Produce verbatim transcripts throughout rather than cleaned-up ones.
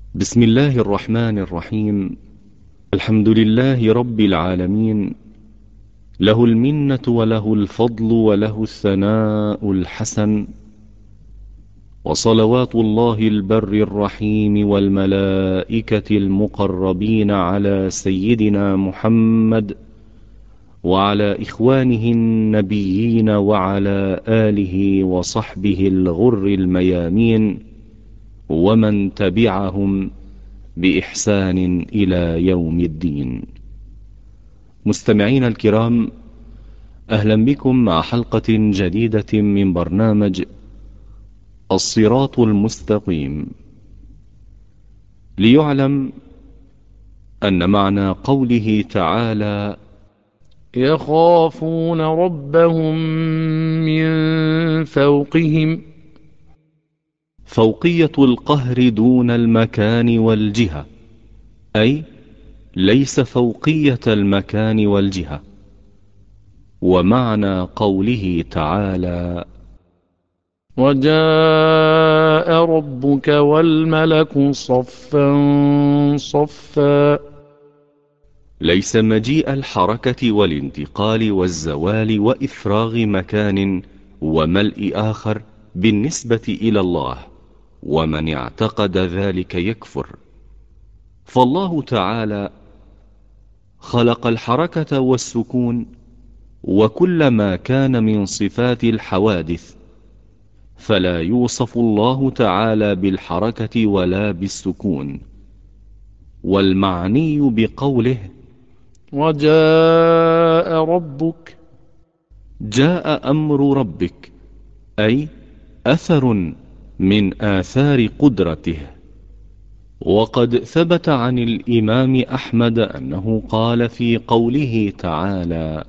بسم الله الرحمن الرحيم. الحمد لله رب العالمين، له المنة وله الفضل وله الثناء الحسن، وصلوات الله البر الرحيم والملائكة المقربين على سيدنا محمد وعلى إخوانه النبيين وعلى آله وصحبه الغر الميامين ومن تبعهم بإحسان إلى يوم الدين. مستمعين الكرام، أهلا بكم مع حلقة جديدة من برنامج الصراط المستقيم. ليعلم أن معنى قوله تعالى يخافون ربهم من فوقهم، فوقية القهر دون المكان والجهة، أي ليس فوقية المكان والجهة. ومعنى قوله تعالى وجاء ربك والملك صفا صفا، ليس مجيء الحركة والانتقال والزوال وإفراغ مكان وملء آخر بالنسبة إلى الله، ومن اعتقد ذلك يكفر. فالله تعالى خلق الحركة والسكون وكل ما كان من صفات الحوادث، فلا يوصف الله تعالى بالحركة ولا بالسكون. والمعني بقوله وجاء ربك جاء أمر ربك، أي أثر من آثار قدرته. وقد ثبت عن الإمام أحمد أنه قال في قوله تعالى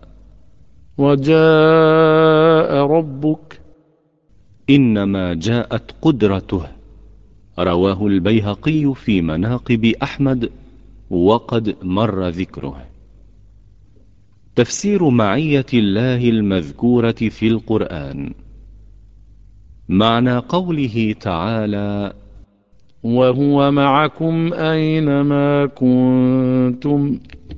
وجاء ربك إنما جاءت قدرته، رواه البيهقي في مناقب أحمد وقد مر ذكره. تفسير معية الله المذكورة في القرآن. معنى قوله تعالى وهو معكم أينما كنتم،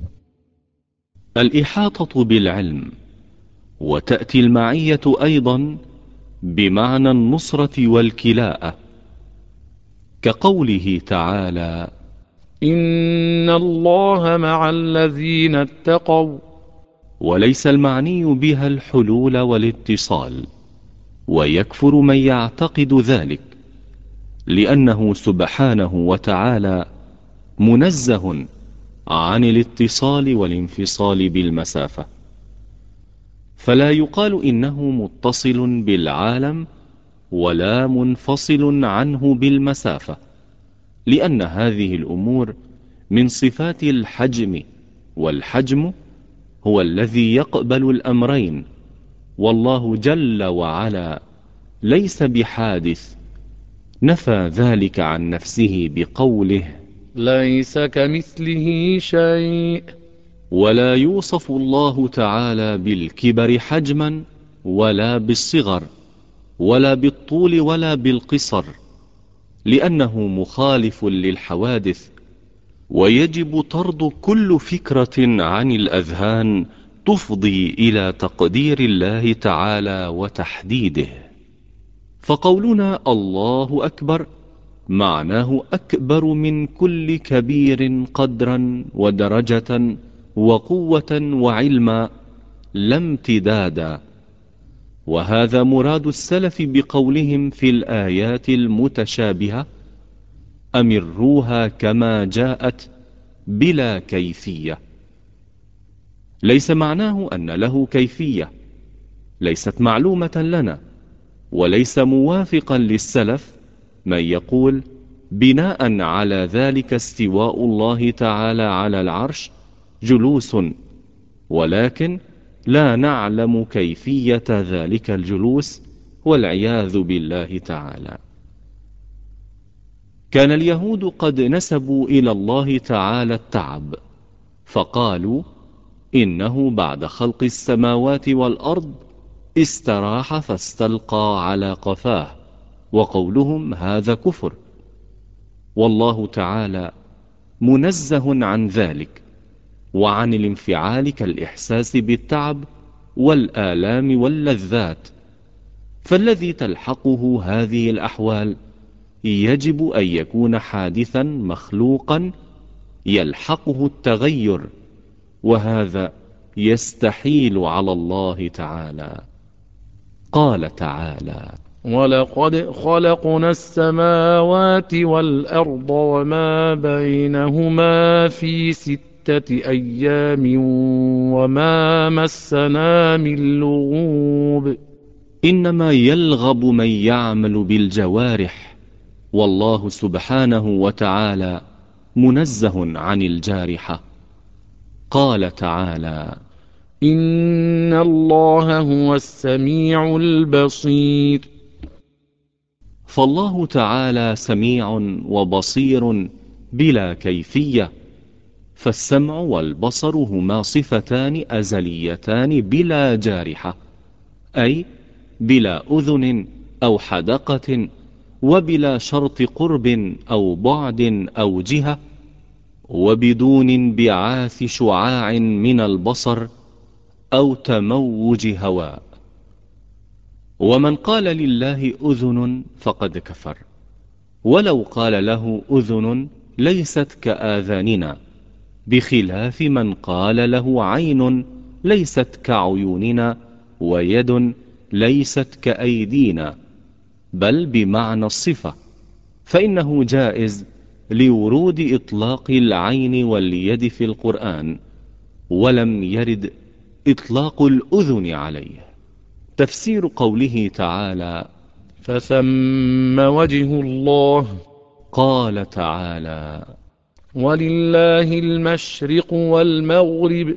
الإحاطة بالعلم. وتأتي المعية أيضا بمعنى النصرة والكلاءة، كقوله تعالى إن الله مع الذين اتقوا، وليس المعني بها الحلول والاتصال، ويكفر من يعتقد ذلك، لأنه سبحانه وتعالى منزه عن الاتصال والانفصال بالمسافة، فلا يقال إنه متصل بالعالم ولا منفصل عنه بالمسافة، لأن هذه الأمور من صفات الحجم، والحجم هو الذي يقبل الأمرين، والله جل وعلا ليس بحادث، نفى ذلك عن نفسه بقوله ليس كمثله شيء، ولا يوصف الله تعالى بالكبر حجما ولا بالصغر ولا بالطول ولا بالقصر، لأنه مخالف للحوادث، ويجب طرد كل فكرة عن الأذهان تفضي إلى تقدير الله تعالى وتحديده. فقولنا الله أكبر معناه أكبر من كل كبير قدرا ودرجة وقوة وعلما لا امتدادا. وهذا مراد السلف بقولهم في الآيات المتشابهة أمروها كما جاءت بلا كيفية. ليس معناه أن له كيفية، ليست معلومة لنا، وليس موافقا للسلف من يقول بناء على ذلك استواء الله تعالى على العرش جلوس، ولكن لا نعلم كيفية ذلك الجلوس والعياذ بالله تعالى. كان اليهود قد نسبوا إلى الله تعالى التعب، فقالوا إنه بعد خلق السماوات والأرض استراح فاستلقى على قفاه، وقولهم هذا كفر. والله تعالى منزه عن ذلك وعن الانفعال كالإحساس بالتعب والآلام واللذات، فالذي تلحقه هذه الأحوال يجب أن يكون حادثا مخلوقا يلحقه التغير، وهذا يستحيل على الله تعالى. قال تعالى: ولقد خلقنا السماوات والأرض وما بينهما في ستة أيام وما مسنا من لغوب. إنما يلغب من يعمل بالجوارح، والله سبحانه وتعالى منزه عن الجارحة. قال تعالى: إن الله هو السميع البصير. فالله تعالى سميع وبصير بلا كيفية، فالسمع والبصر هما صفتان أزليتان بلا جارحة، أي بلا أذن أو حدقة، وبلا شرط قرب أو بعد أو جهة، وبدون انبعاث شعاع من البصر أو تموج هواء. ومن قال لله أذن فقد كفر، ولو قال له أذن ليست كآذاننا، بخلاف من قال له عين ليست كعيوننا، ويد ليست كأيدينا، بل بمعنى الصفة، فإنه جائز لورود إطلاق العين واليد في القرآن، ولم يرد إطلاق الأذن عليه. تفسير قوله تعالى: فثم وجه الله. قال تعالى: ولله المشرق والمغرب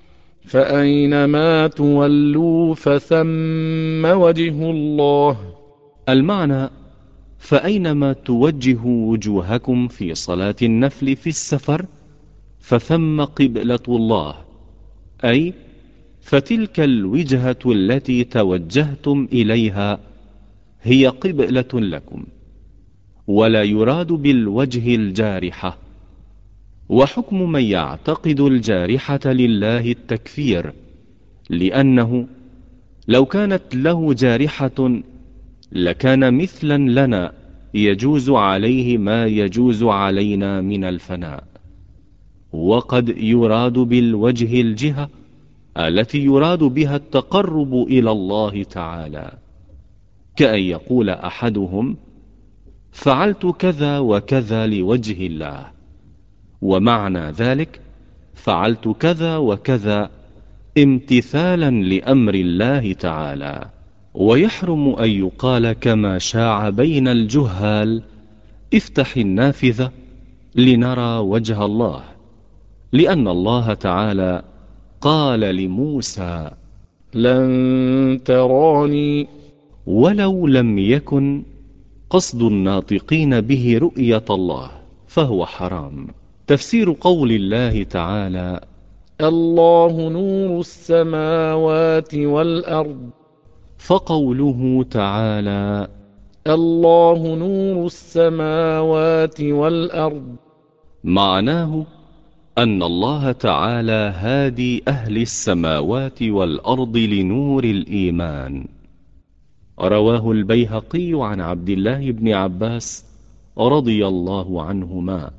فأينما تولوا فثم وجه الله. المعنى: فأينما توجهوا وجوهكم في صلاة النفل في السفر فثم قبلة الله، أي فتلك الوجهة التي توجهتم إليها هي قبلة لكم، ولا يراد بالوجه الجارحة. وحكم من يعتقد الجارحة لله التكفير، لأنه لو كانت له جارحة لكان مثلا لنا يجوز عليه ما يجوز علينا من الفناء. وقد يراد بالوجه الجهة التي يراد بها التقرب إلى الله تعالى، كأن يقول أحدهم: فعلت كذا وكذا لوجه الله، ومعنى ذلك فعلت كذا وكذا امتثالا لأمر الله تعالى. ويحرم أن يقال كما شاع بين الجهال: افتح النافذة لنرى وجه الله، لأن الله تعالى قال لموسى: لن تراني، ولو لم يكن قصد الناطقين به رؤية الله فهو حرام. تفسير قول الله تعالى: الله نور السماوات والأرض. فقوله تعالى: الله نور السماوات والأرض، معناه أن الله تعالى هادي أهل السماوات والأرض لنور الإيمان. رواه البيهقي عن عبد الله بن عباس رضي الله عنهما.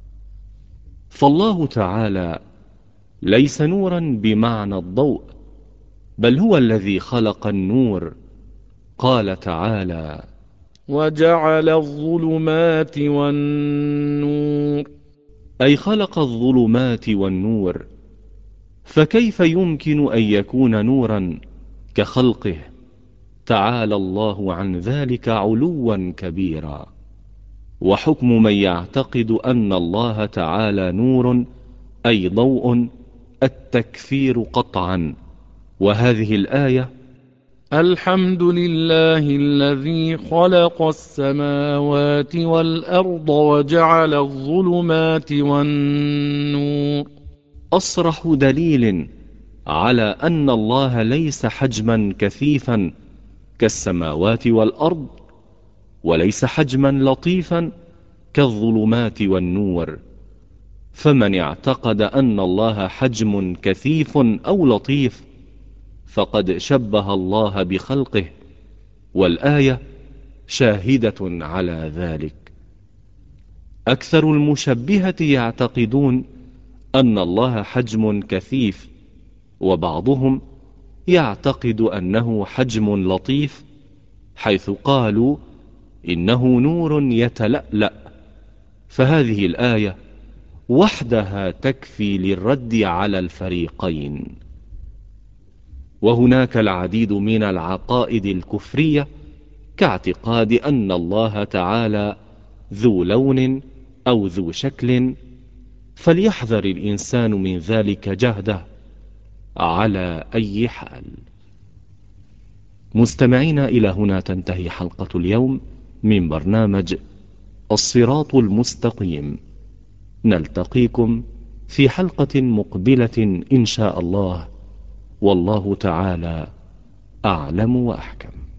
فالله تعالى ليس نورا بمعنى الضوء، بل هو الذي خلق النور. قال تعالى: وجعل الظلمات والنور، أي خلق الظلمات والنور، فكيف يمكن أن يكون نورا كخلقه؟ تعالى الله عن ذلك علوا كبيرا. وحكم من يعتقد أن الله تعالى نور أي ضوء التكفير قطعا. وهذه الآية: الحمد لله الذي خلق السماوات والأرض وجعل الظلمات والنور، أصرح دليل على أن الله ليس حجما كثيفا كالسماوات والأرض، وليس حجما لطيفا كالظلمات والنور، فمن اعتقد أن الله حجم كثيف أو لطيف فقد شبه الله بخلقه، والآية شاهدة على ذلك. أكثر المشبهة يعتقدون أن الله حجم كثيف، وبعضهم يعتقد أنه حجم لطيف، حيث قالوا إنه نور يتلألأ، فهذه الآية وحدها تكفي للرد على الفريقين. وهناك العديد من العقائد الكفرية، كاعتقاد أن الله تعالى ذو لون أو ذو شكل، فليحذر الإنسان من ذلك جهده على أي حال. مستمعين، إلى هنا تنتهي حلقة اليوم من برنامج الصراط المستقيم. نلتقيكم في حلقة مقبلة إن شاء الله، والله تعالى أعلم وأحكم.